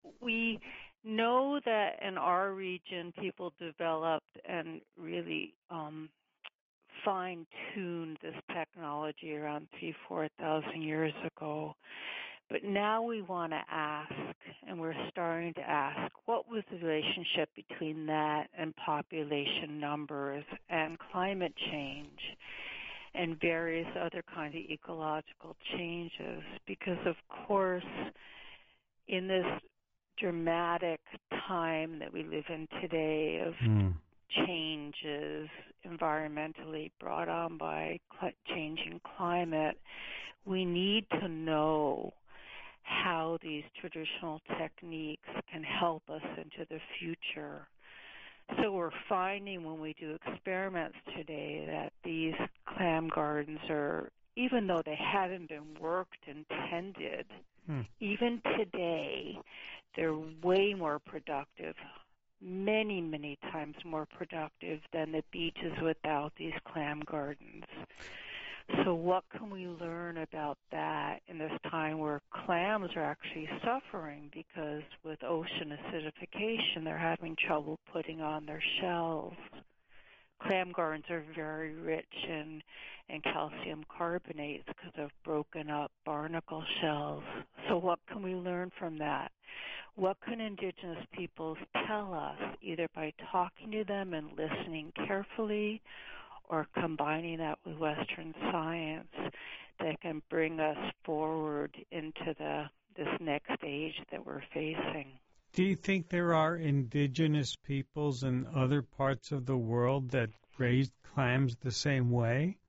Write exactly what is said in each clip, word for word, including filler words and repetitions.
we know that in our region, people developed and really um, fine-tuned this technology around three, four thousand years ago. But now we want to ask, and we're starting to ask, what was the relationship between that and population numbers and climate change and various other kinds of ecological changes? Because, of course, in this dramatic time that we live in today of mm. changes environmentally brought on by cl- changing climate, we need to know how these traditional techniques can help us into the future. So we're finding when we do experiments today that these clam gardens are, even though they haven't been worked and tended, hmm. even today, they're way more productive, many, many times more productive than the beaches without these clam gardens. So what can we learn about that in this time where clams are actually suffering because with ocean acidification, they're having trouble putting on their shells? Clam gardens are very rich in, in calcium carbonates because of broken up barnacle shells. So what can we learn from that? What can indigenous peoples tell us, either by talking to them and listening carefully, or combining that with Western science that can bring us forward into the this next age that we're facing? Do you think there are indigenous peoples in other parts of the world that raised clams the same way?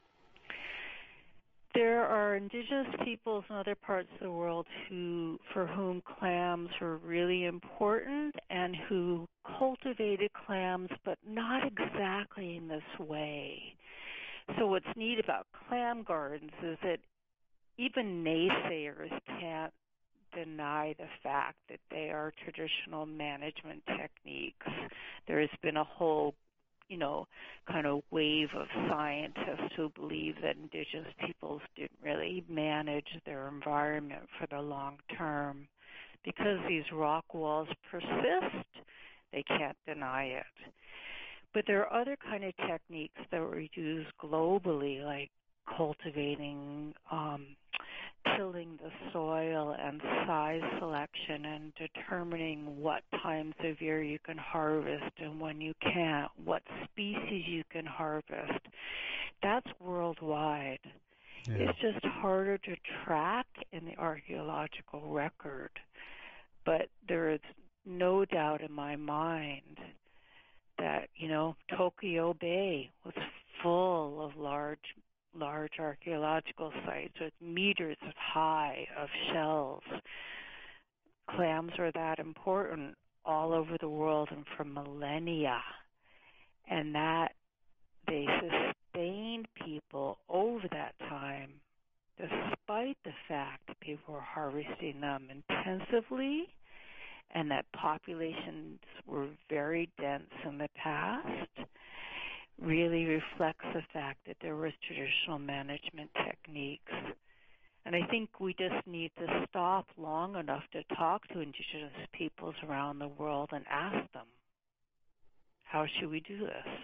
There are indigenous peoples in other parts of the world who, for whom clams were really important and who cultivated clams, but not exactly in this way. So what's neat about clam gardens is that even naysayers can't deny the fact that they are traditional management techniques. There has been a whole you know, kind of wave of scientists who believe that indigenous peoples didn't really manage their environment for the long term. Because these rock walls persist, they can't deny it. But there are other kind of techniques that were used globally, like cultivating, um, tilling the soil and size selection and determining what times of year you can harvest and when you can't, what species you can harvest. That's worldwide. Yeah. It's just harder to track in the archaeological record. But there is no doubt in my mind that, you know, Tokyo Bay was full of large large archaeological sites with meters of high of shells. Clams are that important all over the world and for millennia. And that they sustained people over that time despite the fact that people were harvesting them intensively and that populations were very dense in the past. Really reflects the fact that there was traditional management techniques. And I think we just need to stop long enough to talk to indigenous peoples around the world and ask them, how should we do this?